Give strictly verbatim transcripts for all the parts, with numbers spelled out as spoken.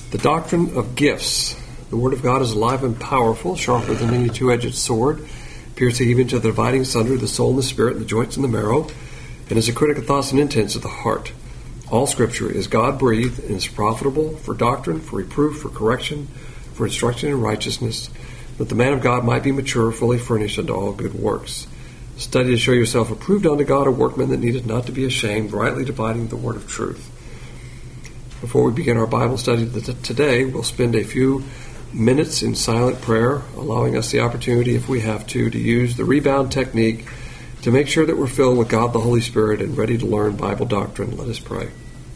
The doctrine of gifts. The Word of God is alive and powerful, sharper than any two-edged sword, piercing even to the dividing asunder of the soul and the spirit, and the joints and the marrow, and is a critic of thoughts and intents of the heart. All Scripture is God-breathed and is profitable for doctrine, for reproof, for correction, for instruction in righteousness, that the man of God might be mature, fully furnished unto all good works. Study to show yourself approved unto God, a workman that needeth not to be ashamed, rightly dividing the word of truth. Before we begin our Bible study today, we'll spend a few minutes in silent prayer, allowing us the opportunity, if we have to, to use the rebound technique to make sure that we're filled with God the Holy Spirit and ready to learn Bible doctrine. Let us pray.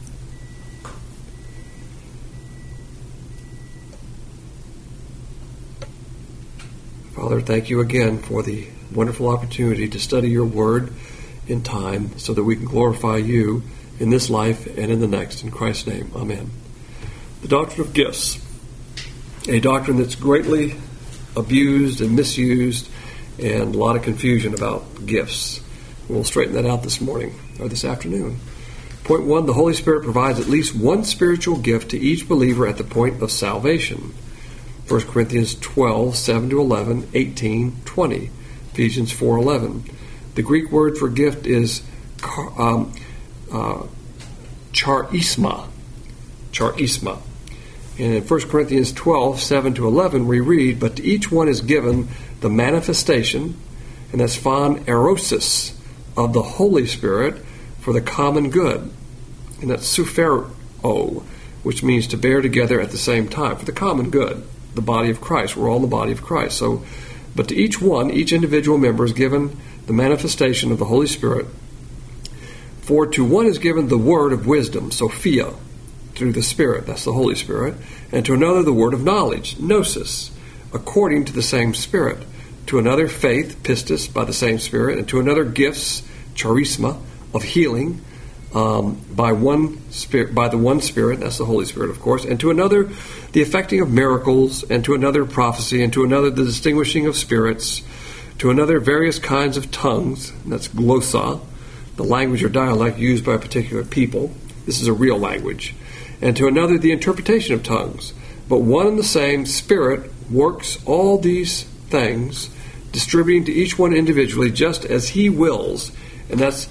Father, thank you again for the wonderful opportunity to study your word in time so that we can glorify you in this life and in the next. In Christ's name, amen. The doctrine of gifts, a doctrine that's greatly abused and misused, and a lot of confusion about gifts. We'll straighten that out this morning, or this afternoon. Point one, the Holy Spirit provides at least one spiritual gift to each believer at the point of salvation. First Corinthians twelve, seven to eleven, eighteen, twenty, Ephesians four, eleven. The Greek word for gift is um, uh, charisma. Charisma. And in First Corinthians twelve, seven to eleven, we read, but to each one is given the manifestation, and that's phanerosis, of the Holy Spirit for the common good. And that's suphero, which means to bear together at the same time, for the common good, the body of Christ. We're all in the body of Christ. So, but to each one, each individual member is given the manifestation of the Holy Spirit. For to one is given the word of wisdom, Sophia, through the Spirit, that's the Holy Spirit, and to another the word of knowledge, Gnosis, according to the same Spirit. To another faith, Pistis, by the same Spirit, and to another gifts, Charisma, of healing, um, by one Spirit, by the one Spirit, that's the Holy Spirit, of course, and to another the effecting of miracles, and to another prophecy, and to another the distinguishing of spirits, to another various kinds of tongues, that's glossa, the language or dialect used by a particular people. This is a real language. And to another the interpretation of tongues. But one and the same Spirit works all these things, distributing to each one individually just as He wills. And that's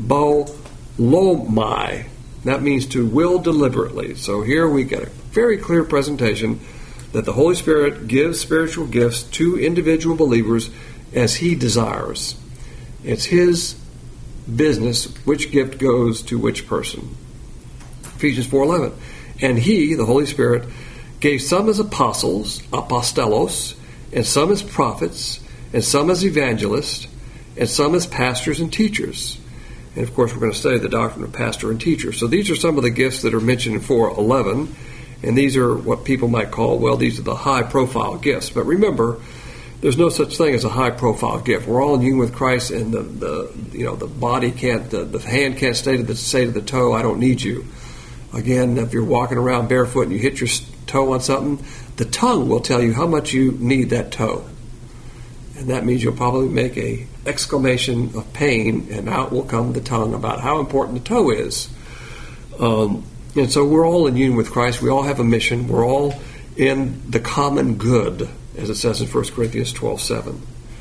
bolomai. That means to will deliberately. So here we get a very clear presentation that the Holy Spirit gives spiritual gifts to individual believers as He desires. It's His business which gift goes to which person. Ephesians four eleven. And He, the Holy Spirit, gave some as apostles, apostelos, and some as prophets, and some as evangelists, and some as pastors and teachers. And of course we're going to study the doctrine of pastor and teacher. So these are some of the gifts that are mentioned in four eleven, and these are what people might call, well, these are the high-profile gifts. But remember, there's no such thing as a high-profile gift. We're all in union with Christ, and the, the you know the body can't, the, the hand can't say to the say to the toe, I don't need you. Again, if you're walking around barefoot and you hit your toe on something, the tongue will tell you how much you need that toe. And that means you'll probably make a exclamation of pain, and out will come the tongue about how important the toe is. Um, and so we're all in union with Christ. We all have a mission. We're all in the common good, as it says in First Corinthians twelve, seven.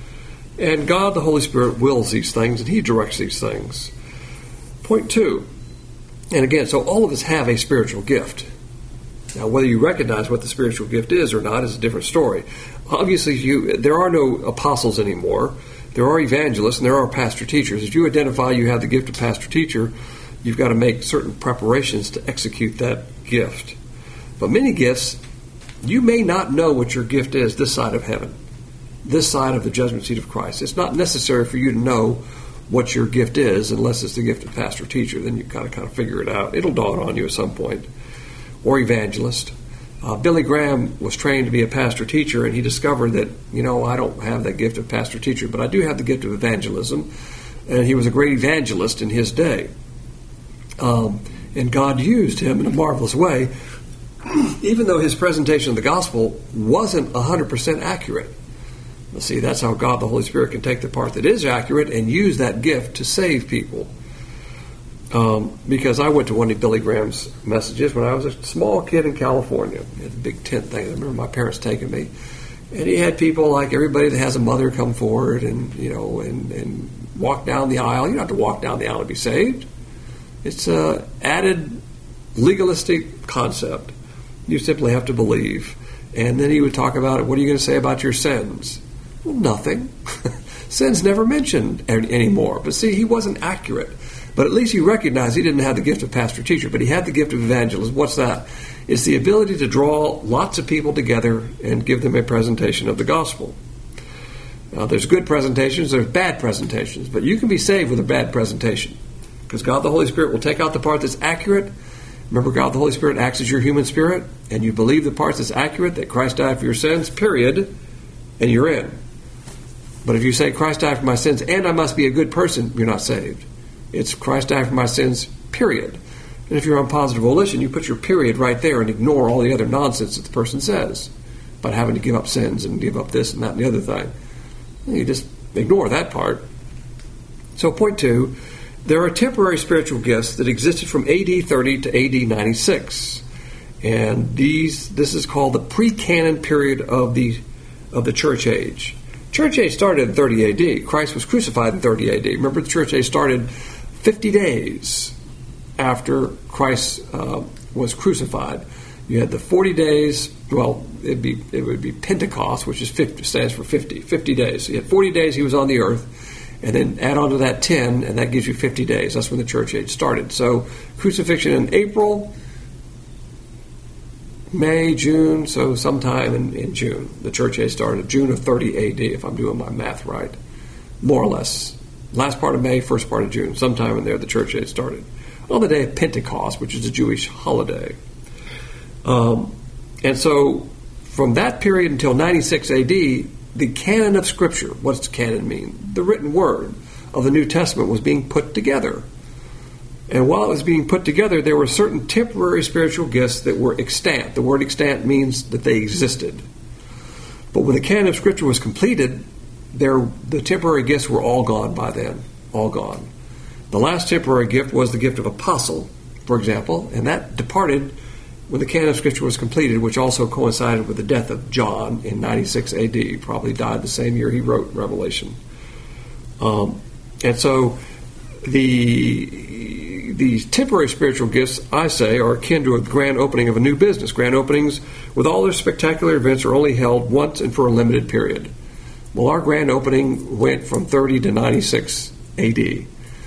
And God, the Holy Spirit, wills these things, and He directs these things. Point two. And again, so all of us have a spiritual gift. Now, whether you recognize what the spiritual gift is or not is a different story. Obviously, you, there are no apostles anymore. There are evangelists and there are pastor-teachers. As you identify you have the gift of pastor-teacher, you've got to make certain preparations to execute that gift. But many gifts, you may not know what your gift is this side of heaven, this side of the judgment seat of Christ. It's not necessary for you to know what your gift is, unless it's the gift of pastor teacher. Then you gotta kind of figure it out. It'll dawn on you at some point. Or evangelist. Uh, Billy Graham was trained to be a pastor teacher, and he discovered that, you know, I don't have that gift of pastor teacher, but I do have the gift of evangelism. And he was a great evangelist in his day. Um, and God used him in a marvelous way, even though his presentation of the gospel wasn't one hundred percent accurate. See, that's how God, the Holy Spirit, can take the part that is accurate and use that gift to save people. Um, because I went to one of Billy Graham's messages when I was a small kid in California. He had a big tent thing. I remember my parents taking me. And he had people like everybody that has a mother come forward and, you know, and, and walk down the aisle. You don't have to walk down the aisle to be saved. It's an added legalistic concept. You simply have to believe. And then he would talk about it. What are you going to say about your sins? Well, nothing. Sin's never mentioned anymore. But see, he wasn't accurate. But at least he recognized he didn't have the gift of pastor-teacher, but he had the gift of evangelist. What's that? It's the ability to draw lots of people together and give them a presentation of the gospel. Now, there's good presentations, there's bad presentations, but you can be saved with a bad presentation because God the Holy Spirit will take out the part that's accurate. Remember, God the Holy Spirit acts as your human spirit, and you believe the part that's accurate, that Christ died for your sins, period, and you're in. But if you say, Christ died for my sins, and I must be a good person, you're not saved. It's Christ died for my sins, period. And if you're on positive volition, you put your period right there and ignore all the other nonsense that the person says about having to give up sins and give up this and that and the other thing. You just ignore that part. So point two, there are temporary spiritual gifts that existed from A D thirty to A D ninety-six. And these this is called the pre-canon period of the of the church age. Church age started in thirty A D. Christ was crucified in thirty A D. Remember, the church age started fifty days after Christ uh, was crucified. You had the forty days, well, it'd be, it would be Pentecost, which is fifty, stands for fifty, fifty days. So you had forty days he was on the earth, and then add on to that ten, and that gives you fifty days. That's when the church age started. So crucifixion in April, May, June, so sometime in, in June. The church age started June of thirty A D, if I'm doing my math right, more or less. Last part of May, first part of June, sometime in there the church age started. On the day of Pentecost, which is a Jewish holiday. Um, and so from that period until ninety-six A D, the canon of Scripture, what does canon mean? The written word of the New Testament was being put together. And while it was being put together, there were certain temporary spiritual gifts that were extant. The word extant means that they existed. But when the canon of Scripture was completed, there, the temporary gifts were all gone by then. All gone. The last temporary gift was the gift of apostle, for example, and that departed when the canon of Scripture was completed, which also coincided with the death of John in ninety-six A D. He probably died the same year he wrote Revelation. Um, and so the these temporary spiritual gifts, I say, are akin to a grand opening of a new business. Grand openings, with all their spectacular events, are only held once and for a limited period. Well, our grand opening went from thirty to ninety-six A D.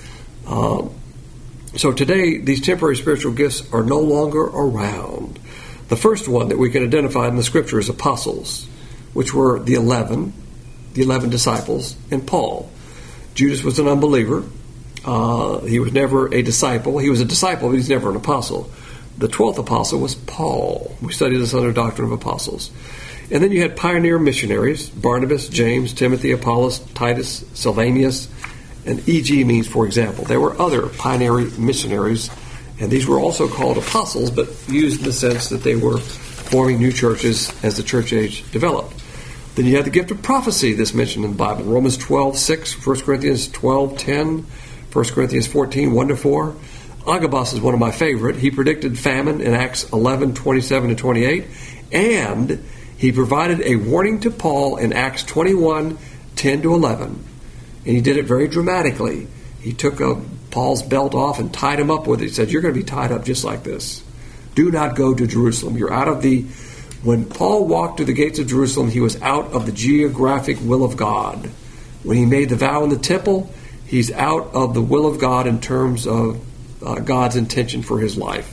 Um, so today, these temporary spiritual gifts are no longer around. The first one that we can identify in the Scripture is apostles, which were the eleven, the eleven disciples, and Paul. Judas was an unbeliever. Uh, he was never a disciple. He was a disciple, but he's never an apostle. The twelfth apostle was Paul. We studied this under Doctrine of Apostles. And then you had pioneer missionaries, Barnabas, James, Timothy, Apollos, Titus, Silvanus, and E G means, for example. There were other pioneer missionaries, and these were also called apostles, but used in the sense that they were forming new churches as the church age developed. Then you had the gift of prophecy that's mentioned in the Bible. Romans twelve six, First Corinthians twelve ten, First Corinthians fourteen one to four. Agabus is one of my favorite. He predicted famine in Acts eleven twenty-seven to twenty-eight, and he provided a warning to Paul in Acts twenty-one ten to eleven. And he did it very dramatically. He took a, Paul's belt off and tied him up with it. He said, you're going to be tied up just like this. Do not go to Jerusalem. You're out of the... When Paul walked to the gates of Jerusalem, he was out of the geographic will of God. When he made the vow in the temple, he's out of the will of God in terms of uh, God's intention for his life.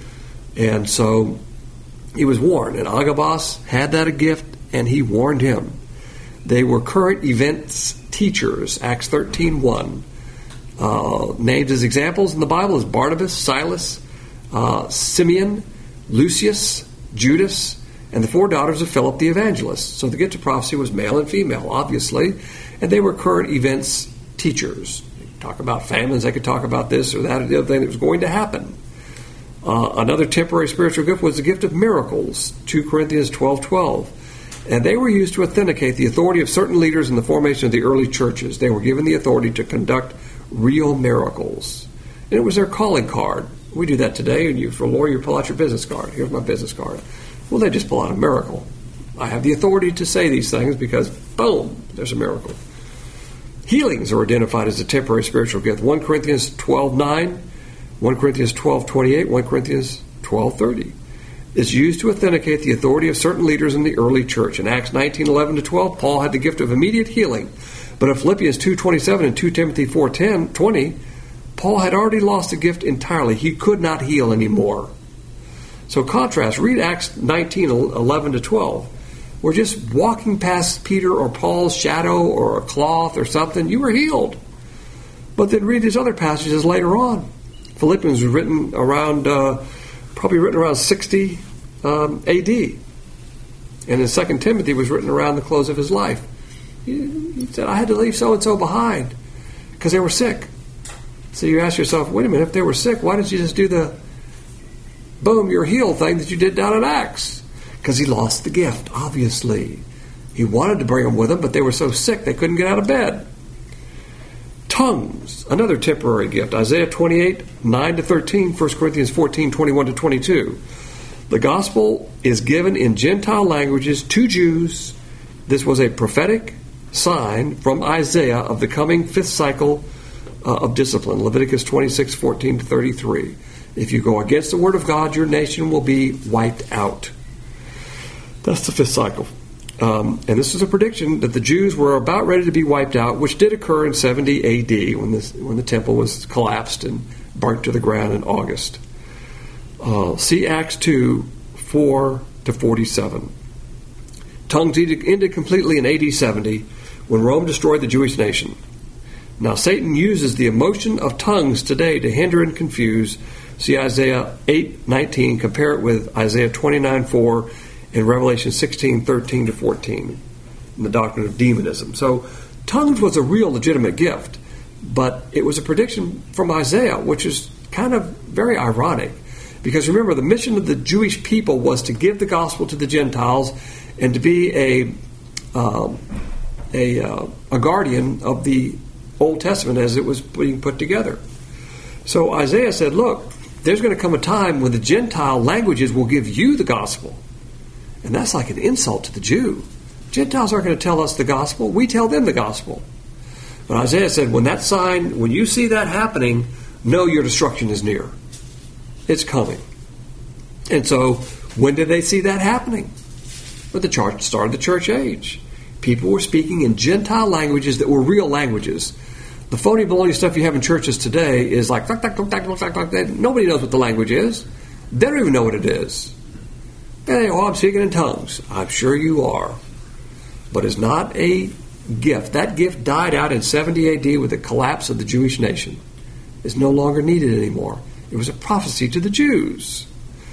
And so he was warned. And Agabus had that a gift, and he warned him. They were current events teachers, Acts thirteen one. Uh, named as examples in the Bible is Barnabas, Silas, uh, Simeon, Lucius, Judas, and the four daughters of Philip the evangelist. So the gift of prophecy was male and female, obviously, and they were current events teachers. They could talk about famines, they could talk about this or that or the other thing that was going to happen. Uh, another temporary spiritual gift was the gift of miracles, Second Corinthians twelve twelve. And they were used to authenticate the authority of certain leaders in the formation of the early churches. They were given the authority to conduct real miracles. And it was their calling card. We do that today, and you, for a lawyer, you pull out your business card. Here's my business card. Well, they just pull out a miracle. I have the authority to say these things because, boom, there's a miracle. Healings are identified as a temporary spiritual gift. First Corinthians twelve nine, First Corinthians twelve twenty-eight, First Corinthians twelve thirty. Is used to authenticate the authority of certain leaders in the early church. In Acts nineteen eleven to twelve, Paul had the gift of immediate healing. But in Philippians two twenty-seven and Second Timothy four ten, twenty, Paul had already lost the gift entirely. He could not heal anymore. So contrast, read Acts nineteen eleven to twelve. We're just walking past Peter or Paul's shadow or a cloth or something. You were healed. But then read these other passages later on. Philippians was written around, uh, probably written around sixty um, A D. And then Second Timothy was written around the close of his life. He, he said, I had to leave so-and-so behind because they were sick. So you ask yourself, wait a minute, if they were sick, why didn't you just do the boom, you're healed thing that you did down in Acts? Because he lost the gift, obviously. He wanted to bring them with him, but they were so sick they couldn't get out of bed. Tongues, another temporary gift. Isaiah twenty-eight, nine to thirteen, First Corinthians fourteen, twenty-one to twenty-two. The gospel is given in Gentile languages to Jews. This was a prophetic sign from Isaiah of the coming fifth cycle uh, of discipline. Leviticus twenty-six, fourteen to thirty-three. If you go against the word of God, your nation will be wiped out. That's the fifth cycle. Um, and this is a prediction that the Jews were about ready to be wiped out, which did occur in seventy A D when, this, when the temple was collapsed and burnt to the ground in August. Uh, see Acts two, four to forty-seven. Tongues ended completely in A D seventy when Rome destroyed the Jewish nation. Now Satan uses the emotion of tongues today to hinder and confuse. See Isaiah eight nineteen, compare it with Isaiah twenty-nine four and Revelation sixteen thirteen to fourteen, in the doctrine of demonism. So tongues was a real legitimate gift, but it was a prediction from Isaiah, which is kind of very ironic. Because remember, the mission of the Jewish people was to give the gospel to the Gentiles and to be a um, a, uh, a guardian of the Old Testament as it was being put together. So Isaiah said, look, there's going to come a time when the Gentile languages will give you the gospel. And that's like an insult to the Jew. Gentiles aren't going to tell us the gospel. We tell them the gospel. But Isaiah said, when that sign, when you see that happening, know your destruction is near. It's coming. And so, when did they see that happening? With the church, start of the church age. People were speaking in Gentile languages that were real languages. The phony baloney stuff you have in churches today is like, nobody knows what the language is. They don't even know what it is. Hey, oh, I'm speaking in tongues. I'm sure you are. But it's not a gift. That gift died out in seventy A D with the collapse of the Jewish nation. It's no longer needed anymore. It was a prophecy to the Jews.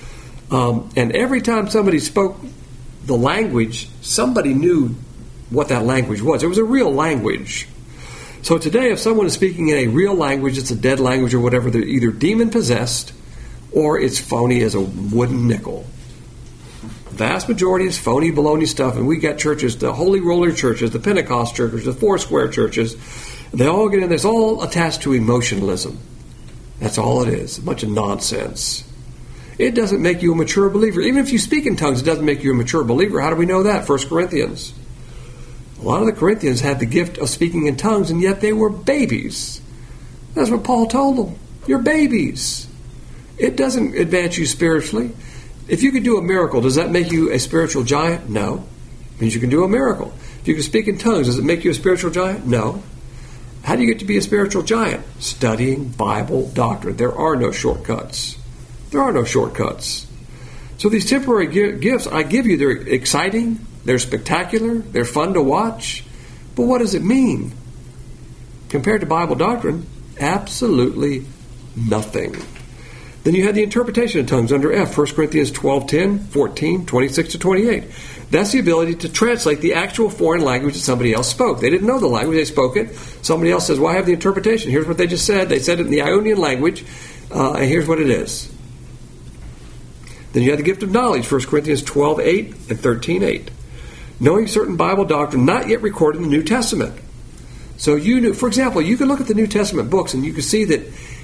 Um, and every time somebody spoke the language, somebody knew what that language was. It was a real language. So today, if someone is speaking in a real language, it's a dead language or whatever, they're either demon-possessed or it's phony as a wooden nickel. Vast majority is phony, baloney stuff, and we got churches, the Holy Roller churches, the Pentecost churches, the Foursquare churches, they all get in this, all attached to emotionalism. That's all it is, a bunch of nonsense. It doesn't make you a mature believer. Even if you speak in tongues, it doesn't make you a mature believer. How do we know that? First Corinthians. A lot of the Corinthians had the gift of speaking in tongues, and yet they were babies. That's what Paul told them. You're babies. It doesn't advance you spiritually. If you could do a miracle, does that make you a spiritual giant? No. It means you can do a miracle. If you can speak in tongues, does it make you a spiritual giant? No. How do you get to be a spiritual giant? Studying Bible doctrine. There are no shortcuts. There are no shortcuts. So these temporary gifts I give you, they're exciting, they're spectacular, they're fun to watch. But what does it mean? Compared to Bible doctrine, absolutely nothing. Then you had the interpretation of tongues under F, First Corinthians twelve ten, fourteen, twenty-six to twenty-eight. That's the ability to translate the actual foreign language that somebody else spoke. They didn't know the language, they spoke it. Somebody else says, well, I have the interpretation. Here's what they just said. They said it in the Ionian language, uh, and here's what it is. Then you have the gift of knowledge, First Corinthians twelve eight and thirteen eight. Knowing certain Bible doctrine not yet recorded in the New Testament. So you knew, for example, you can look at the New Testament books and you can see that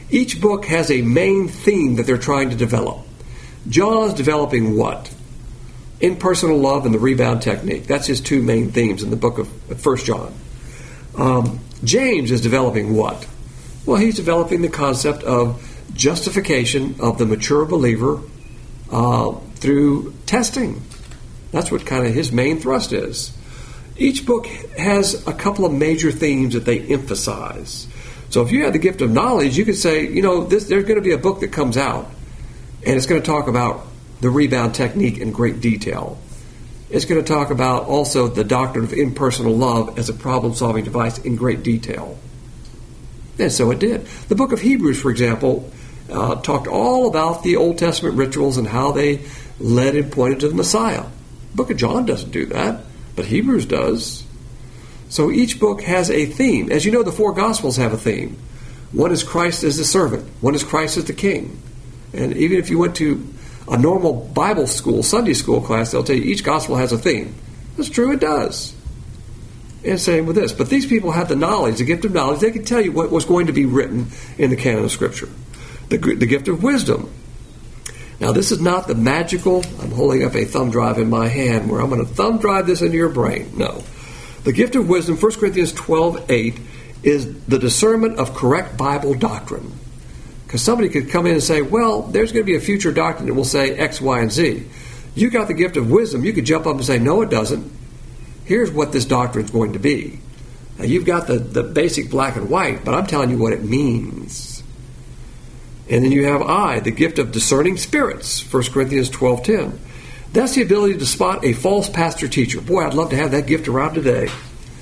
Each book has a main theme that they're trying to develop. John's developing what? Impersonal love and the rebound technique. That's his two main themes in the book of First John. Um, James is developing what? Well, he's developing the concept of justification of the mature believer uh, through testing. That's what kind of his main thrust is. Each book has a couple of major themes that they emphasize. So if you have the gift of knowledge, you could say, you know, this, there's going to be a book that comes out, and it's going to talk about the rebound technique in great detail. It's going to talk about also the doctrine of impersonal love as a problem-solving device in great detail. And so it did. The book of Hebrews, for example, uh, talked all about the Old Testament rituals and how they led and pointed to the Messiah. The book of John doesn't do that, but Hebrews does. So each book has a theme. As you know, the four Gospels have a theme. One is Christ as the servant. One is Christ as the king. And even if you went to a normal Bible school, Sunday school class, they'll tell you each Gospel has a theme. That's true, it does. And same with this. But these people have the knowledge, the gift of knowledge. They can tell you what was going to be written in the canon of Scripture. The, the gift of wisdom. Now, this is not the magical, I'm holding up a thumb drive in my hand where I'm going to thumb drive this into your brain. No. The gift of wisdom, First Corinthians twelve eight, is the discernment of correct Bible doctrine. Because somebody could come in and say, well, there's going to be a future doctrine that will say X, Y, and Z. You got the gift of wisdom, you could jump up and say, no, it doesn't. Here's what this doctrine is going to be. Now, you've got the, the basic black and white, but I'm telling you what it means. And then you have I, the gift of discerning spirits, First Corinthians twelve ten. That's the ability to spot a false pastor teacher. Boy, I'd love to have that gift around today.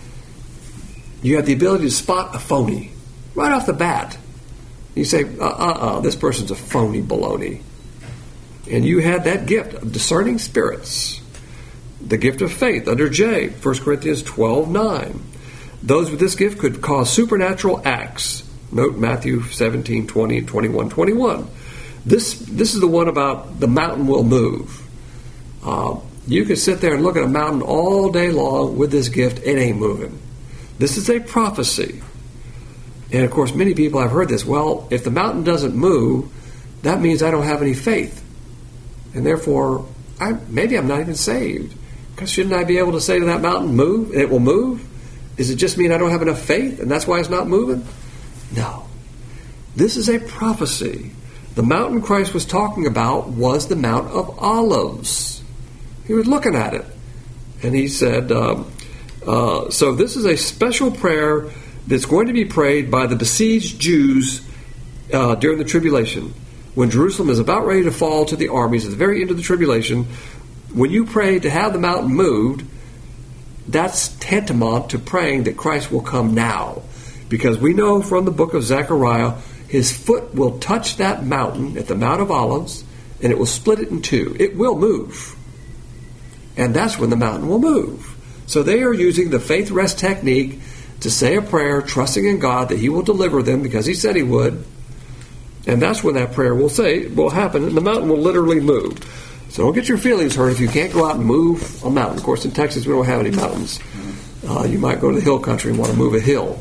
You have the ability to spot a phony right off the bat. You say, uh-uh, this person's a phony baloney. And you had that gift of discerning spirits. The gift of faith under J, First Corinthians twelve nine. Those with this gift could cause supernatural acts. Note Matthew seventeen twenty and twenty-one twenty-one. This, this is the one about the mountain will move. Uh, you could sit there and look at a mountain all day long with this gift. It ain't moving. This is a prophecy. And of course, many people have heard this. Well, if the mountain doesn't move, that means I don't have any faith. And therefore, I, maybe I'm not even saved. Because shouldn't I be able to say to that mountain, move, and it will move? Does it just mean I don't have enough faith, and that's why it's not moving? No. This is a prophecy. The mountain Christ was talking about was the Mount of Olives. He was looking at it. And he said, um, uh, so this is a special prayer that's going to be prayed by the besieged Jews uh, during the tribulation. When Jerusalem is about ready to fall to the armies at the very end of the tribulation, when you pray to have the mountain moved, that's tantamount to praying that Christ will come now. Because we know from the book of Zechariah, his foot will touch that mountain at the Mount of Olives, and it will split it in two. It will move. And that's when the mountain will move. So they are using the faith rest technique to say a prayer, trusting in God that he will deliver them because he said he would. And that's when that prayer will say will happen, and the mountain will literally move. So don't get your feelings hurt if you can't go out and move a mountain. Of course, in Texas, we don't have any mountains. Uh, you might go to the hill country and want to move a hill.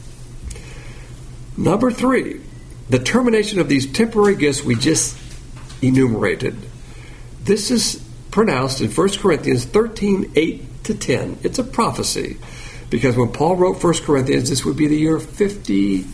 Number three, the termination of these temporary gifts we just enumerated. This is pronounced in First Corinthians thirteen eight to ten. It's a prophecy. Because when Paul wrote First Corinthians, this would be the year fifty.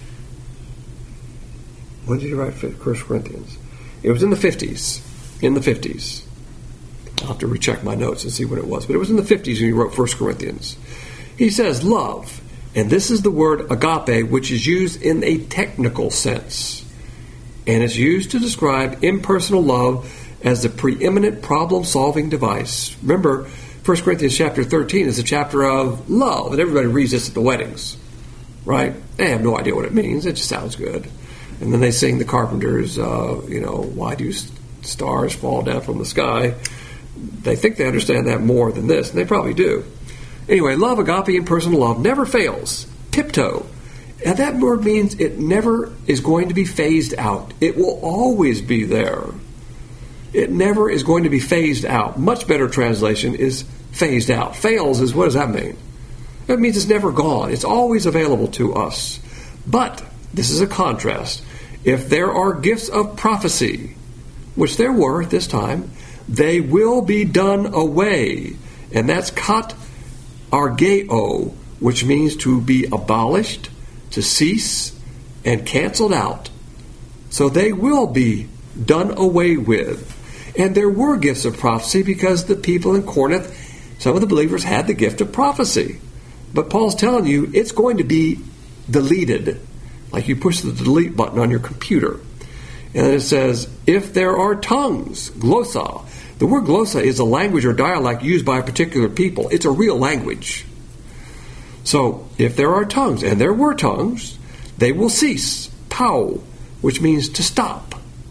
When did he write First Corinthians? It was in the fifties. In the fifties. I'll have to recheck my notes and see what it was. But it was in the fifties when he wrote First Corinthians. He says, love. And this is the word agape, which is used in a technical sense. And it's used to describe impersonal love as the preeminent problem-solving device. Remember, First Corinthians chapter thirteen is a chapter of love, and everybody reads this at the weddings, right? They have no idea what it means. It just sounds good. And then they sing the Carpenters, uh, you know, why do stars fall down from the sky? They think they understand that more than this, and they probably do. Anyway, love, agape, impersonal love never fails. Tiptoe. And that word means it never is going to be phased out. It will always be there. It never is going to be phased out. Much better translation is phased out. Fails is, what does that mean? That means it's never gone. It's always available to us. But, this is a contrast. If there are gifts of prophecy, which there were at this time, they will be done away. And that's kat argeo, which means to be abolished, to cease, and canceled out. So they will be done away with. And there were gifts of prophecy because the people in Corinth, some of the believers had the gift of prophecy. But Paul's telling you it's going to be deleted. Like you push the delete button on your computer. And it says, if there are tongues, glossa. The word glossa is a language or dialect used by a particular people. It's a real language. So, if there are tongues, and there were tongues, they will cease. Pau, which means to stop.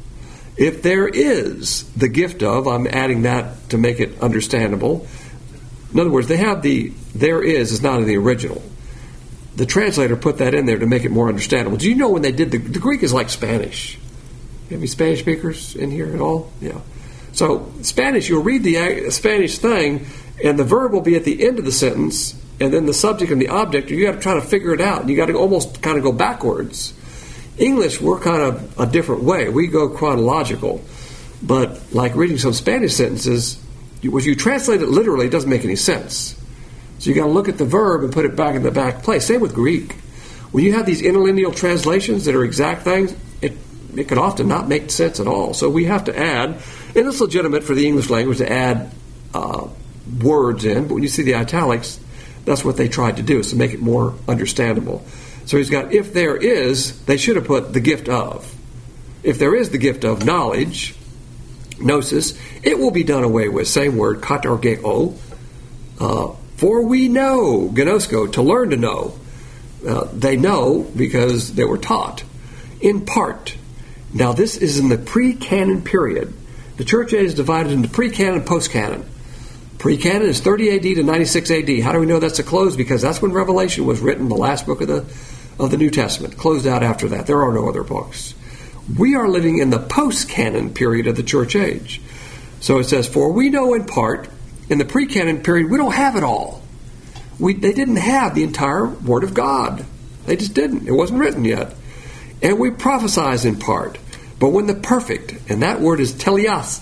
If there is the gift of, I'm adding that to make it understandable. In other words, they have the there is is not in the original. The translator put that in there to make it more understandable. Do you know when they did the, the Greek is like Spanish? Any Spanish speakers in here at all? Yeah. So Spanish, you'll read the Spanish thing, and the verb will be at the end of the sentence, and then the subject and the object. You got to try to figure it out, and you got to almost kind of go backwards. English, we're kind of a different way. We go chronological, but like reading some Spanish sentences, when you translate it literally, it doesn't make any sense. So you got to look at the verb and put it back in the back place. Same with Greek. When you have these interlineal translations that are exact things, it it can often not make sense at all. So we have to add, and it's legitimate for the English language to add uh, words in, but when you see the italics, that's what they tried to do, is to make it more understandable. So he's got, if there is, they should have put the gift of. If there is the gift of knowledge, gnosis, it will be done away with. Same word, katargeo. Uh, for we know, gnosko, to learn to know. Uh, they know because they were taught. In part. Now this is in the pre-canon period. The church age is divided into pre-canon and post-canon. Pre-canon is thirty A D to ninety-six A D. How do we know that's a close? Because that's when Revelation was written, the last book of the of the New Testament. Closed out after that. There are no other books. We are living in the post-canon period of the church age. So it says, for we know in part, in the pre-canon period, we don't have it all. We They didn't have the entire Word of God. They just didn't. It wasn't written yet. And we prophesize in part. But when the perfect, and that word is teleos,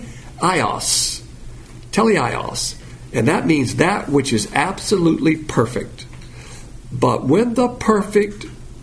teleios, teleios, and that means that which is absolutely perfect. But when the perfect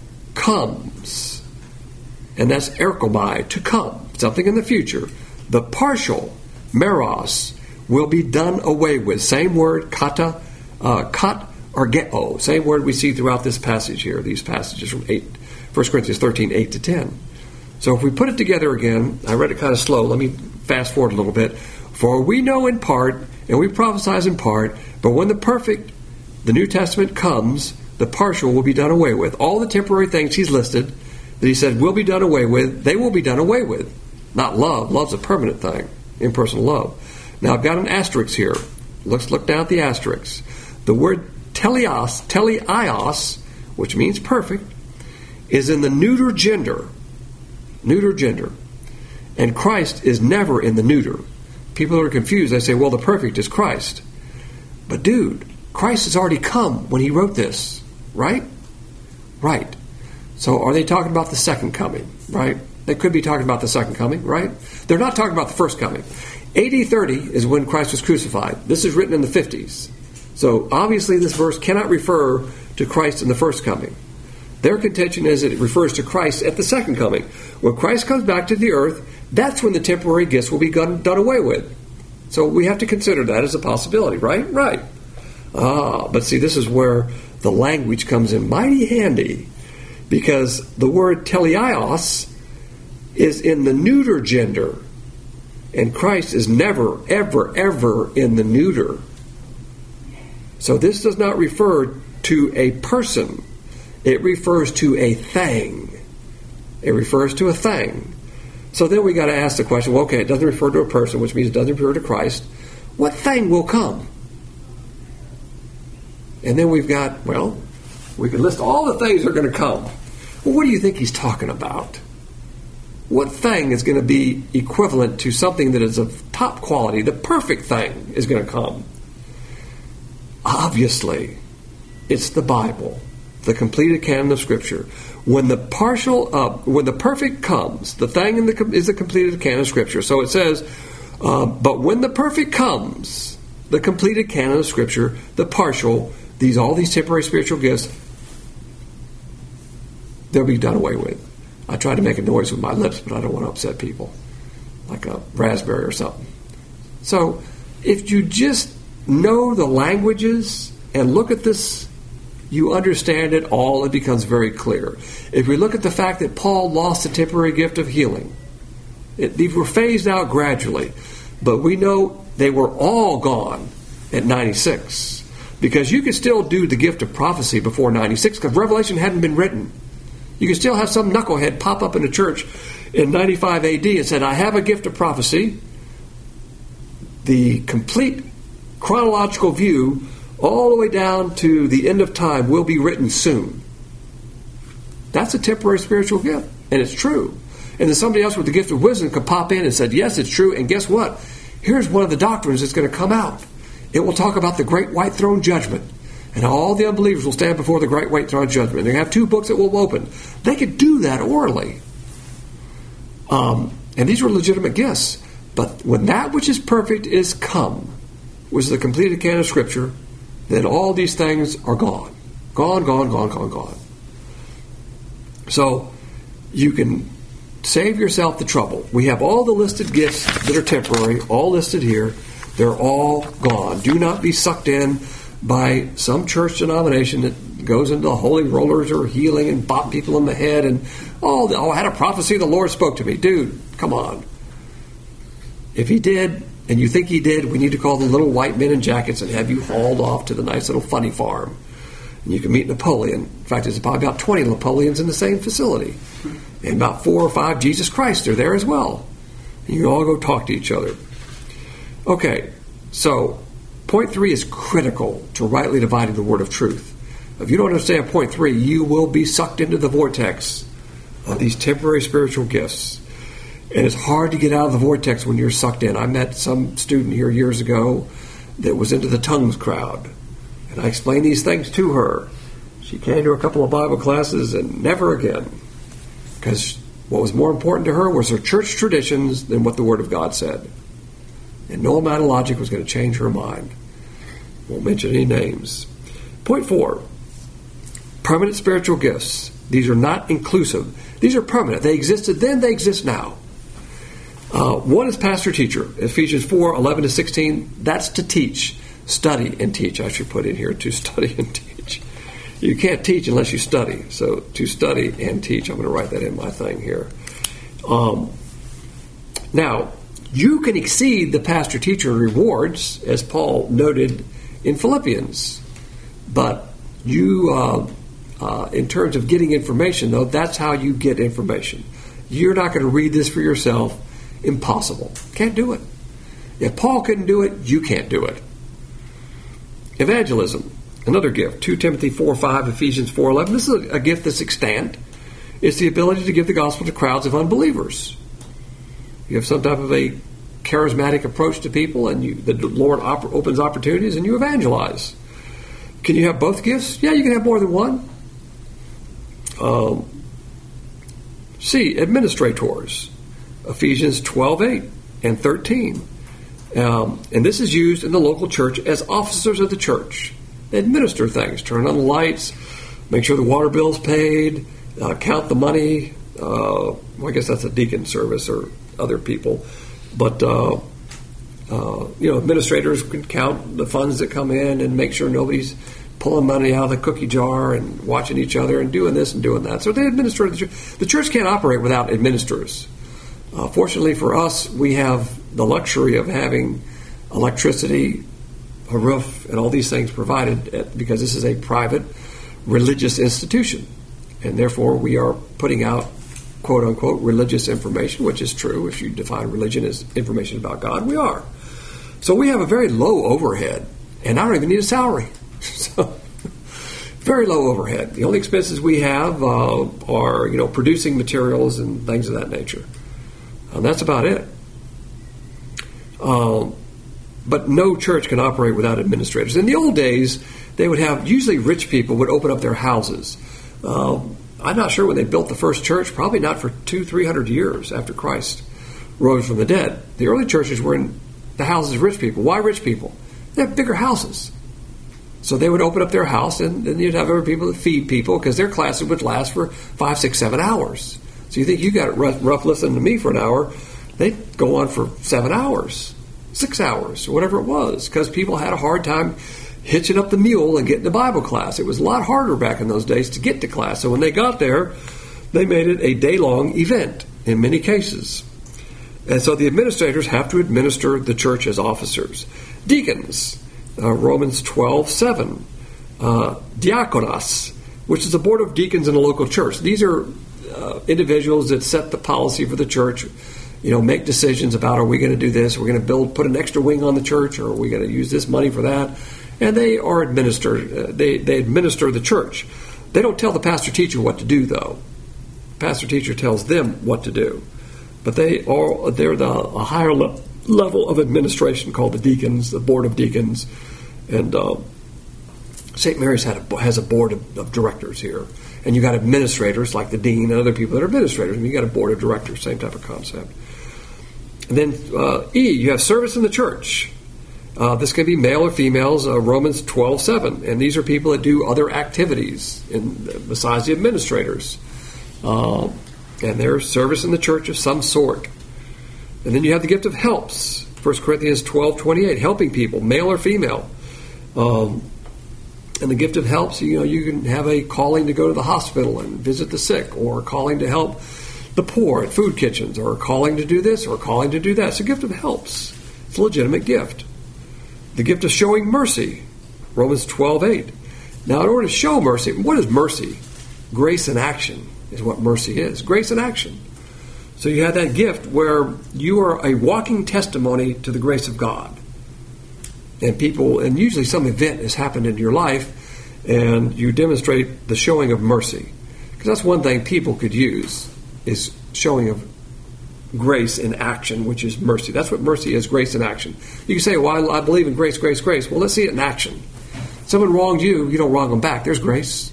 comes, and that's erkomai, to come, something in the future, the partial, meros, will be done away with. Same word, kata, uh, kat, argeo, same word we see throughout this passage here, these passages from eight, First Corinthians thirteen, eight to ten. So if we put it together again, I read it kind of slow, let me fast forward a little bit. For we know in part, and we prophesize in part, but when the perfect, the New Testament comes, the partial will be done away with. All the temporary things he's listed, that he said will be done away with, they will be done away with. Not love. Love's a permanent thing, impersonal love. Now I've got an asterisk here. Let's look down at the asterisk. The word teleos, teleios, which means perfect, is in the neuter gender. Neuter gender. And Christ is never in the neuter. People are confused. They say, well, the perfect is Christ. But dude, Christ has already come when he wrote this, right? Right. So are they talking about the second coming, right? They could be talking about the second coming, right? They're not talking about the first coming. A D thirty is when Christ was crucified. This is written in the fifties. So obviously this verse cannot refer to Christ in the first coming. Their contention is that it refers to Christ at the second coming. When Christ comes back to the earth, that's when the temporary gifts will be done, done away with. So we have to consider that as a possibility, right? Right. Ah, but see, this is where the language comes in mighty handy, because the word teleios is in the neuter gender, and Christ is never, ever, ever in the neuter. So this does not refer to a person. It refers to a thing. It refers to a thing. So then we got to ask the question, well, okay, it doesn't refer to a person, which means it doesn't refer to Christ. What thing will come? And then we've got, well, we can list all the things that are going to come. Well, what do you think he's talking about? What thing is going to be equivalent to something that is of top quality? The perfect thing is going to come. Obviously, it's the Bible. the completed canon of Scripture. When the partial, uh, when the perfect comes, the thing in the, is the completed canon of Scripture. So it says, uh, but when the perfect comes, the completed canon of Scripture, the partial, these all these temporary spiritual gifts, they'll be done away with. I try to make a noise with my lips, but I don't want to upset people, like a raspberry or something. So if you just know the languages and look at this, you understand it all, it becomes very clear. If we look at the fact that Paul lost the temporary gift of healing, it, these were phased out gradually, but we know they were all gone at ninety-six, because you could still do the gift of prophecy before ninety-six, because Revelation hadn't been written. You could still have some knucklehead pop up in a church in ninety-five A D and said, I have a gift of prophecy. The complete chronological view all the way down to the end of time will be written soon. That's a temporary spiritual gift, and it's true. And then somebody else with the gift of wisdom could pop in and said, yes, it's true, and guess what? Here's one of the doctrines that's going to come out. It will talk about the great white throne judgment, and all the unbelievers will stand before the great white throne judgment. They have two books that will open. They could do that orally. Um, and these were legitimate gifts. But when that which is perfect is come, which is the completed canon of Scripture, then all these things are gone. Gone, gone, gone, gone, gone. So you can save yourself the trouble. We have all the listed gifts that are temporary, all listed here. They're all gone. Do not be sucked in by some church denomination that goes into the holy rollers or healing and bop people in the head and, oh, oh, I had a prophecy, the Lord spoke to me. Dude, come on. If he did, and you think he did, we need to call the little white men in jackets and have you hauled off to the nice little funny farm. And you can meet Napoleon. In fact, there's probably about twenty Napoleons in the same facility. And about four or five Jesus Christ are there as well. And you can all go talk to each other. Okay, so point three is critical to rightly dividing the word of truth. If you don't understand point three, you will be sucked into the vortex of these temporary spiritual gifts. And it's hard to get out of the vortex when you're sucked in. I met some student here years ago that was into the tongues crowd. And I explained these things to her. She came to a couple of Bible classes and never again. Because what was more important to her was her church traditions than what the Word of God said. And no amount of logic was going to change her mind. Won't mention any names. Point four. Permanent spiritual gifts. These are not inclusive. These are permanent. They existed then, they exist now. Uh, one is pastor-teacher. Ephesians four, eleven to sixteen. That's to teach. Study and teach. I should put in here to study and teach. You can't teach unless you study. So to study and teach. I'm going to write that in my thing here. Um, now, you can exceed the pastor-teacher rewards, as Paul noted in Philippians. But you, uh, uh, in terms of getting information, though, that's how you get information. You're not going to read this for yourself. Impossible. Can't do it. If Paul couldn't do it, you can't do it. Evangelism, another gift. Second Timothy four five, Ephesians four eleven. This is a, a gift that's extant. It's the ability to give the gospel to crowds of unbelievers. You have some type of a charismatic approach to people, and you, the Lord op- opens opportunities, and you evangelize. Can you have both gifts? Yeah, you can have more than one. Um, C, administrators. Ephesians twelve eight and thirteen. Um, and this is used in the local church as officers of the church. They administer things, turn on the lights, make sure the water bill's paid, uh, count the money. Uh, well, I guess that's a deacon service or other people. But, uh, uh, you know, administrators can count the funds that come in and make sure nobody's pulling money out of the cookie jar and watching each other and doing this and doing that. So they administer the church. The church can't operate without administrators. Uh, fortunately for us, we have the luxury of having electricity, a roof, and all these things provided at, because this is a private religious institution. And therefore, we are putting out, quote-unquote, religious information, which is true. If you define religion as information about God, we are. So we have a very low overhead, and I don't even need a salary. So, very low overhead. The only expenses we have uh, are, you know, producing materials and things of that nature. And that's about it. Um, but no church can operate without administrators. In the old days, they would have, usually rich people would open up their houses. Uh, I'm not sure when they built the first church, probably not for two, three hundred years after Christ rose from the dead. The early churches were in the houses of rich people. Why rich people? They have bigger houses. So they would open up their house, and then you'd have other people that feed people, because their classes would last for five, six, seven hours. So you think you got it rough, rough listening to me for an hour, they'd go on for seven hours, six hours, or whatever it was, because people had a hard time hitching up the mule and getting to Bible class. It was a lot harder back in those days to get to class. So when they got there, they made it a day-long event in many cases. And so the administrators have to administer the church as officers. Deacons, uh, Romans twelve seven. Uh, diakonos, which is the board of deacons in a local church. These are uh, individuals that set the policy for the church, you know, make decisions about, are we going to do this? Are we going to build, put an extra wing on the church, or are we going to use this money for that? And they are administered, uh, they, they administer the church. They don't tell the pastor-teacher what to do, though. Pastor-teacher tells them what to do. But they are, they're the a higher le- level of administration called the deacons, the board of deacons. And uh, Saint Mary's had a, has a board of, of directors here. And you got administrators like the dean and other people that are administrators. And you got a board of directors, same type of concept. And then uh, E, you have service in the church. Uh, this can be male or females, uh, Romans twelve seven. And these are people that do other activities in, besides the administrators. Uh, and there's service in the church of some sort. And then you have the gift of helps. First Corinthians twelve twenty-eight, helping people, male or female. Um, and the gift of helps, you know, you can have a calling to go to the hospital and visit the sick, or a calling to help the poor at food kitchens, or a calling to do this, or a calling to do that. It's a gift of helps. It's a legitimate gift. The gift of showing mercy, Romans twelve eight. Now, in order to show mercy, what is mercy? Grace in action is what mercy is. Grace in action. So you have that gift where you are a walking testimony to the grace of God. And people, and usually some event has happened in your life, and you demonstrate the showing of mercy. Because that's one thing people could use, is showing of grace in action, which is mercy. That's what mercy is, grace in action. You can say, well, I believe in grace, grace, grace. Well, let's see it in action. Someone wronged you, you don't wrong them back. There's grace.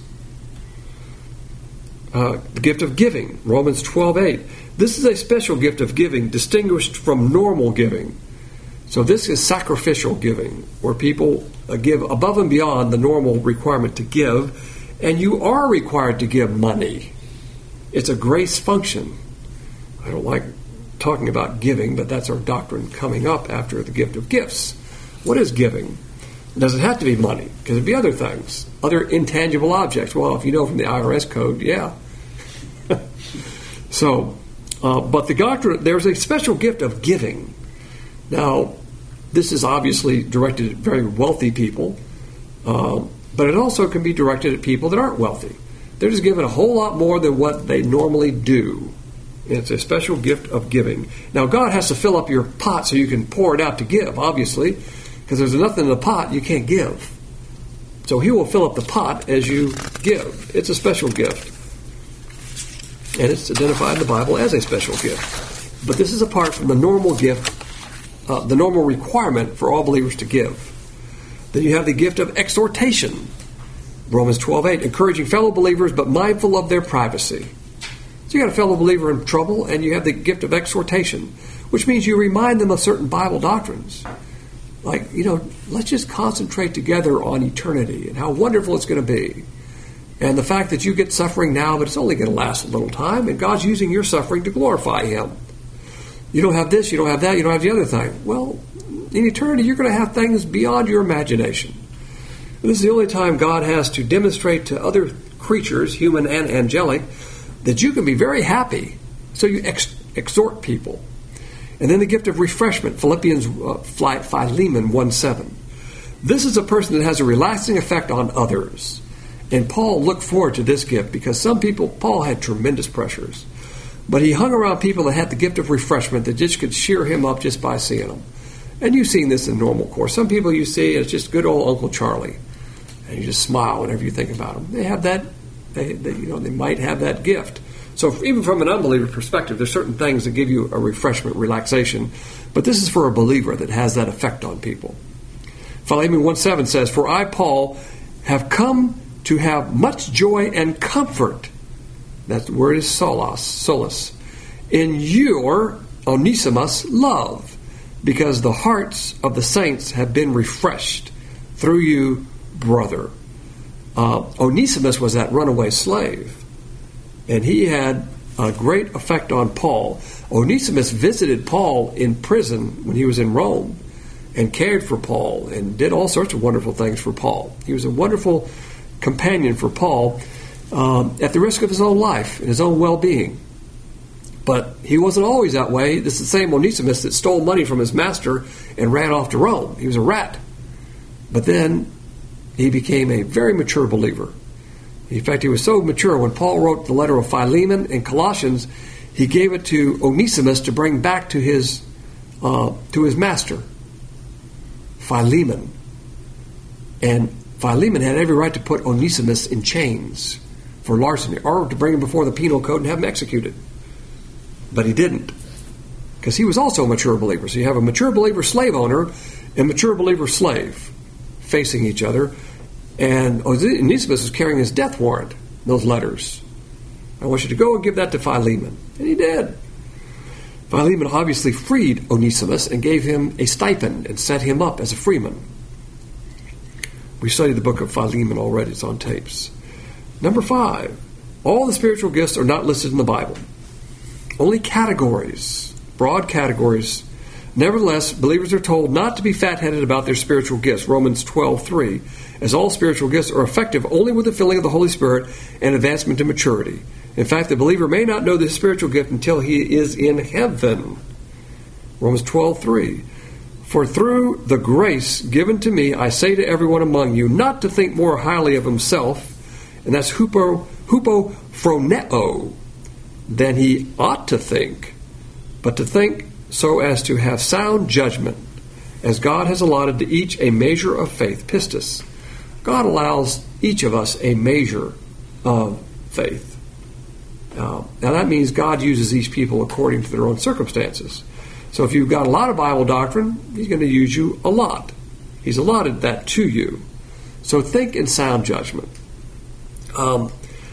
Uh, the gift of giving, Romans twelve eight. This is a special gift of giving, distinguished from normal giving. So this is sacrificial giving, where people uh, give above and beyond the normal requirement to give, and you are required to give money. It's a grace function. I don't like talking about giving, but that's our doctrine coming up after the gift of gifts. What is giving? Does it have to be money? Because it'd be other things, other intangible objects. Well, if you know from the I R S code, yeah. so, uh, but the doctrine, there's a special gift of giving. Now, this is obviously directed at very wealthy people, um, but it also can be directed at people that aren't wealthy. They're just given a whole lot more than what they normally do. It's a special gift of giving. Now, God has to fill up your pot so you can pour it out to give, obviously, because there's nothing in the pot you can't give. So He will fill up the pot as you give. It's a special gift. And it's identified in the Bible as a special gift. But this is apart from the normal gift, uh, the normal requirement for all believers to give. Then you have the gift of exhortation. Romans twelve eight, encouraging fellow believers but mindful of their privacy. So you got a fellow believer in trouble, and you have the gift of exhortation, which means you remind them of certain Bible doctrines. Like, you know, let's just concentrate together on eternity and how wonderful it's going to be. And the fact that you get suffering now, but it's only going to last a little time, and God's using your suffering to glorify Him. You don't have this, you don't have that, you don't have the other thing. Well, in eternity, you're going to have things beyond your imagination. And this is the only time God has to demonstrate to other creatures, human and angelic, that you can be very happy. So you ex- exhort people. And then the gift of refreshment, Philippians uh, Philemon one seven. This is a person that has a relaxing effect on others. And Paul looked forward to this gift because some people, Paul had tremendous pressures. But he hung around people that had the gift of refreshment that just could cheer him up just by seeing them. And you've seen this in normal course. Some people you see, it's just good old Uncle Charlie. And you just smile whenever you think about them. They have that, they, they, you know, they might have that gift. So even from an unbeliever perspective, there's certain things that give you a refreshment, relaxation. But this is for a believer that has that effect on people. Philemon one seven says, "For I, Paul, have come to have much joy and comfort." That word is solas, solace. "In your Onesimus love, because the hearts of the saints have been refreshed through you, brother." Uh, Onesimus was that runaway slave, and he had a great effect on Paul. Onesimus visited Paul in prison when he was in Rome and cared for Paul and did all sorts of wonderful things for Paul. He was a wonderful companion for Paul um, at the risk of his own life and his own well-being. But he wasn't always that way. This is the same Onesimus that stole money from his master and ran off to Rome. He was a rat. But then he became a very mature believer. In fact, he was so mature, when Paul wrote the letter of Philemon and Colossians, he gave it to Onesimus to bring back to his uh, to his master, Philemon. And Philemon had every right to put Onesimus in chains for larceny, or to bring him before the penal code and have him executed. But he didn't, because he was also a mature believer. So you have a mature believer slave owner and mature believer slave facing each other. And Onesimus was carrying his death warrant, those letters. "I want you to go and give that to Philemon." And he did. Philemon obviously freed Onesimus and gave him a stipend and set him up as a freeman. We studied the book of Philemon already. It's on tapes. Number five, all the spiritual gifts are not listed in the Bible. Only categories, broad categories. Nevertheless, believers are told not to be fat-headed about their spiritual gifts. Romans twelve three, as all spiritual gifts are effective only with the filling of the Holy Spirit and advancement to maturity. In fact, the believer may not know the spiritual gift until he is in heaven. Romans twelve three, for through the grace given to me, I say to everyone among you, not to think more highly of himself, and that's hupo, hupophroneo, than he ought to think, but to think so as to have sound judgment, as God has allotted to each a measure of faith, pistis. God allows each of us a measure of faith. Uh, now that means God uses each people according to their own circumstances. So if you've got a lot of Bible doctrine, He's going to use you a lot. He's allotted that to you. So think in sound judgment. Um,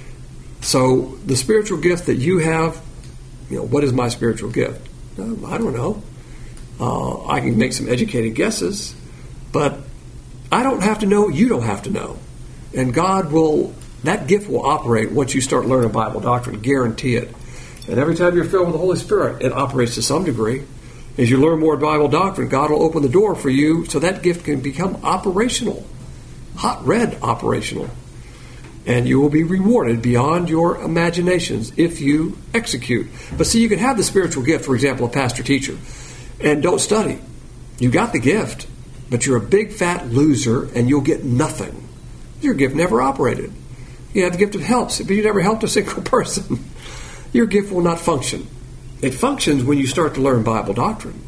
so the spiritual gift that you have, you know, what is my spiritual gift? I don't know. Uh, I can make some educated guesses, but I don't have to know. You don't have to know. And God will, that gift will operate once you start learning Bible doctrine, guarantee it. And every time you're filled with the Holy Spirit, it operates to some degree. As you learn more Bible doctrine, God will open the door for you so that gift can become operational, hot red operational. And you will be rewarded beyond your imaginations if you execute. But see, you can have the spiritual gift, for example, a pastor-teacher, and don't study. You got the gift, but you're a big fat loser and you'll get nothing. Your gift never operated. You have the gift of helps, but you never helped a single person. Your gift will not function. It functions when you start to learn Bible doctrine.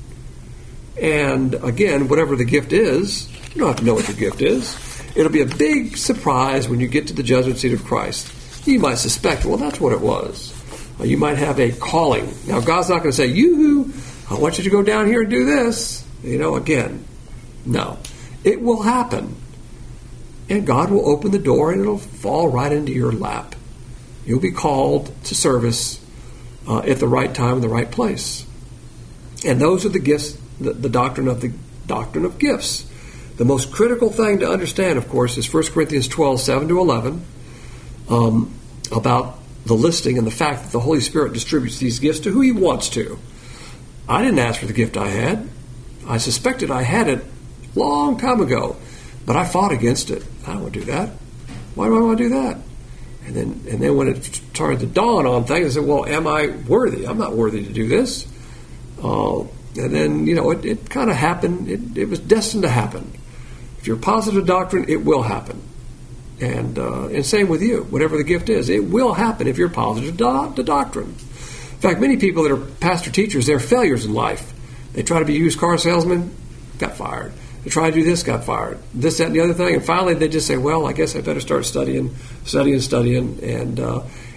And again, whatever the gift is, you don't have to know what the gift is. It'll be a big surprise when you get to the judgment seat of Christ. You might suspect, well, that's what it was. Or you might have a calling. Now, God's not going to say, yoo-hoo, I want you to go down here and do this. You know, again, no. It will happen. And God will open the door and it'll fall right into your lap. You'll be called to service uh, at the right time in the right place. And those are the gifts, the, the doctrine of the doctrine of gifts. The most critical thing to understand, of course, is First Corinthians twelve, seven to eleven, um, about the listing and the fact that the Holy Spirit distributes these gifts to who He wants to. I didn't ask for the gift I had. I suspected I had it a long time ago, but I fought against it. I don't want to do that. Why do I want to do that? And then, and then when it started to dawn on things, I said, well, am I worthy? I'm not worthy to do this. Uh, and then, you know, it, it kind of happened. It, it was destined to happen. If you're positive doctrine, it will happen. And uh, and same with you. Whatever the gift is, it will happen if you're positive do- to doctrine. In fact, many people that are pastor teachers, they're failures in life. They try to be used car salesmen, got fired. They try to do this, got fired. This, that, and the other thing. And finally, they just say, well, I guess I better start studying, studying, studying. And uh,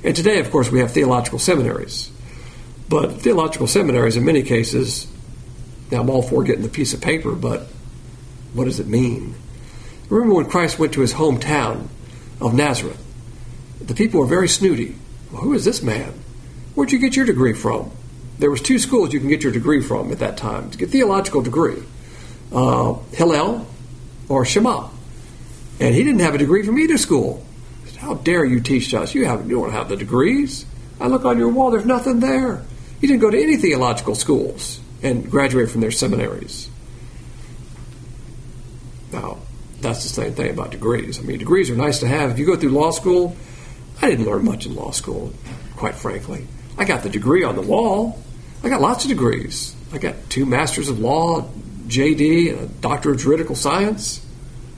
And today, of course, we have theological seminaries. But theological seminaries, in many cases, now I'm all for getting the piece of paper, but what does it mean? Remember when Christ went to his hometown of Nazareth? The people were very snooty. Well, who is this man? Where'd you get your degree from? There was two schools you can get your degree from at that time, to get a theological degree. Uh, Hillel or Shema. And he didn't have a degree from either school. He said, how dare you teach us? You, have, you don't have the degrees. I look on your wall, there's nothing there. You didn't go to any theological schools and graduate from their seminaries. Now, that's the same thing about degrees. I mean, degrees are nice to have. If you go through law school, I didn't learn much in law school, quite frankly. I got the degree on the wall. I got lots of degrees. I got two Masters of Law, J D, and a Doctor of Juridical Science.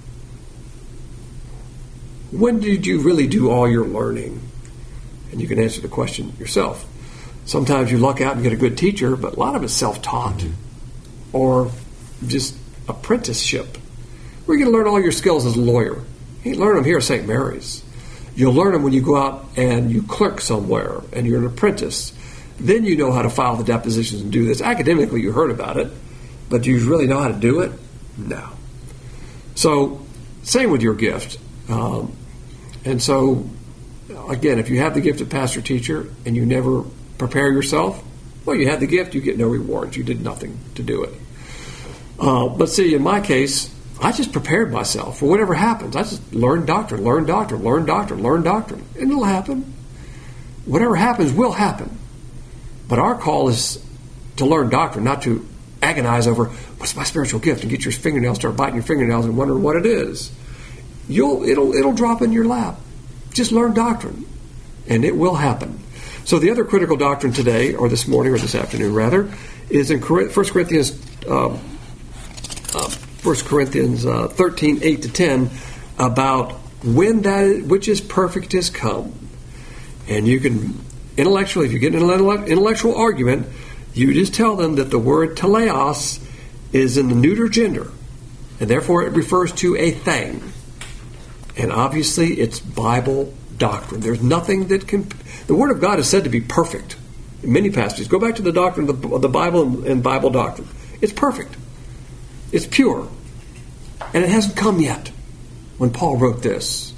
When did you really do all your learning? And you can answer the question yourself. Sometimes you luck out and get a good teacher, but a lot of it's self-taught or just apprenticeship. Where are you going to learn all your skills as a lawyer? You can learn them here at Saint Mary's. You'll learn them when you go out and you clerk somewhere and you're an apprentice. Then you know how to file the depositions and do this. Academically, you heard about it, but do you really know how to do it? No. So, same with your gift. Um, and so, again, if you have the gift of pastor-teacher and you never prepare yourself, well, you had the gift, you get no rewards. You did nothing to do it. Uh, but see, in my case, I just prepared myself for whatever happens. I just learn doctrine, learn doctrine, learn doctrine, learn doctrine. And it'll happen. Whatever happens will happen. But our call is to learn doctrine, not to agonize over, what's my spiritual gift? And get your fingernails, start biting your fingernails and wondering what it is. You'll it'll it'll drop in your lap. Just learn doctrine. And it will happen. So the other critical doctrine today, or this morning, or this afternoon rather, is in First Corinthians uh, uh, First Corinthians uh, thirteen, eight to ten, about when that is, which is perfect is come. And you can, intellectually, if you get an intellectual argument, you just tell them that the word teleos is in the neuter gender, and therefore it refers to a thing. And obviously it's Bible doctrine. There's nothing that can... The Word of God is said to be perfect in many passages. Go back to the doctrine of the, of the Bible and, and Bible doctrine. It's perfect. It's pure. And it hasn't come yet. When Paul wrote this,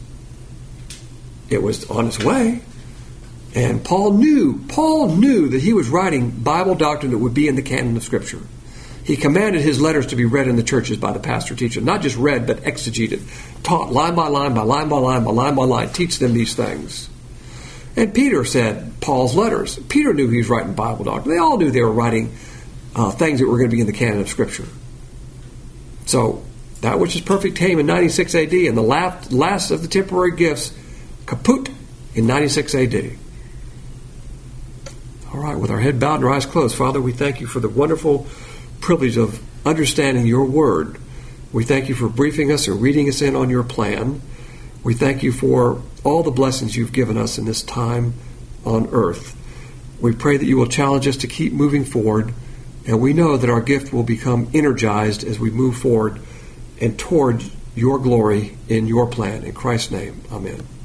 it was on its way. And Paul knew, Paul knew that he was writing Bible doctrine that would be in the canon of Scripture. He commanded his letters to be read in the churches by the pastor teacher. Not just read, but exegeted. Taught line by line, by line by line, by line by line. Teach them these things. And Peter said Paul's letters. Peter knew he was writing Bible doctrine. They all knew they were writing uh, things that were going to be in the canon of Scripture. So, that which is perfect came in ninety-six A D, and the last, last of the temporary gifts, kaput, in ninety-six A D. All right, with our head bowed and our eyes closed, Father, we thank you for the wonderful privilege of understanding your word. We thank you for briefing us and reading us in on your plan. We thank you for all the blessings you've given us in this time on earth. We pray that you will challenge us to keep moving forward, and we know that our gift will become energized as we move forward and toward your glory in your plan. In Christ's name, amen.